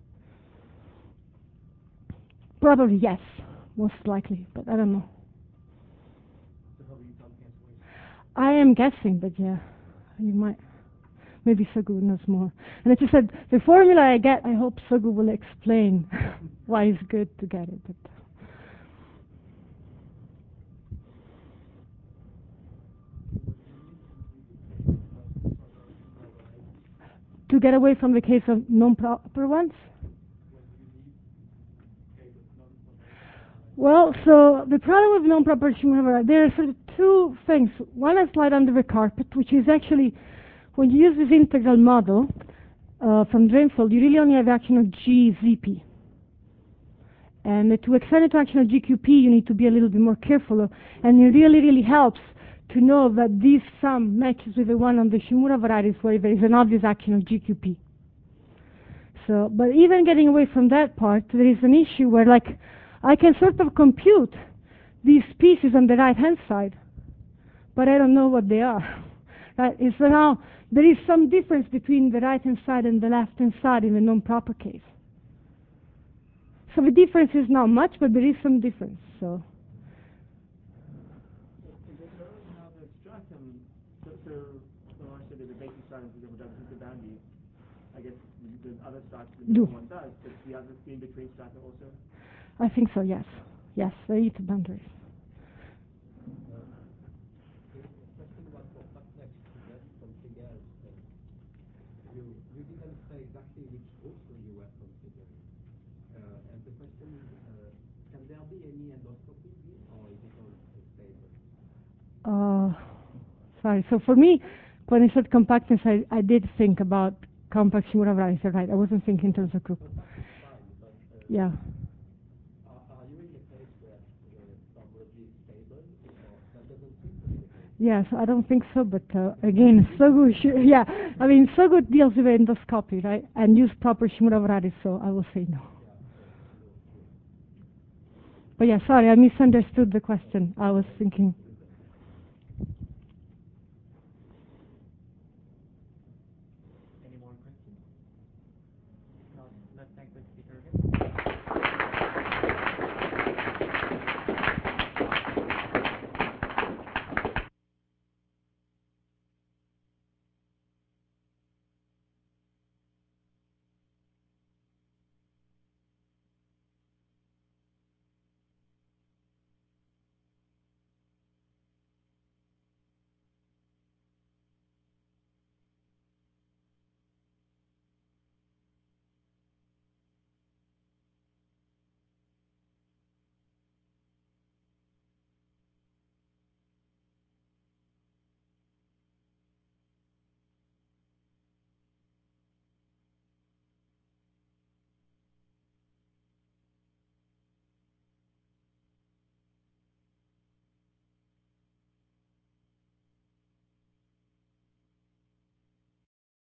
Probably yes, most likely, but I don't know. I am guessing, but yeah, you might. Maybe Sagu knows more. And as you said, the formula I get, I hope Sagu will explain why it's good to get it. But to get away from the case of non-proper ones? Well, so the problem with non-proper Shimura, there are sort of two things. One is slide under the carpet, which is actually, when you use this integral model uh, from Drinfeld, you really only have action of G Z P. And to extend it to action of G Q P, you need to be a little bit more careful. And it really, really helps to know that this sum matches with the one on the Shimura varieties where there is an obvious action of G Q P. So, but even getting away from that part, there is an issue where, like, I can sort of compute these pieces on the right-hand side, but I don't know what they are. Right? So now there is some difference between the right-hand side and the left-hand side in the non-proper case. So the difference is not much, but there is some difference. So. I guess the other strata, the one does, but the other in between strata also? I think so, yes. Yes, they eat the boundaries. Uh, a question about compactness to get something else. Uh, you, you didn't say exactly which groups you were considering. Uh, and the question is, uh, can there be any endoscopy here, or is it all stable? Uh, sorry, so for me, when I said compactness, I, I did think about compact Shimura varieties, right? I wasn't thinking in terms of group. Fine, but, uh, yeah. Are, are you in the case where the topology is stable, or that doesn't seem to be the case? Yes, I don't think so, but uh, again, Sogu, yeah, I mean, Sogu deals with endoscopy, right? And use proper Shimura varieties, so I will say no. Yeah, so, no, no. But yeah, sorry, I misunderstood the question. I was thinking. Any more questions? No, let's thank the speaker again.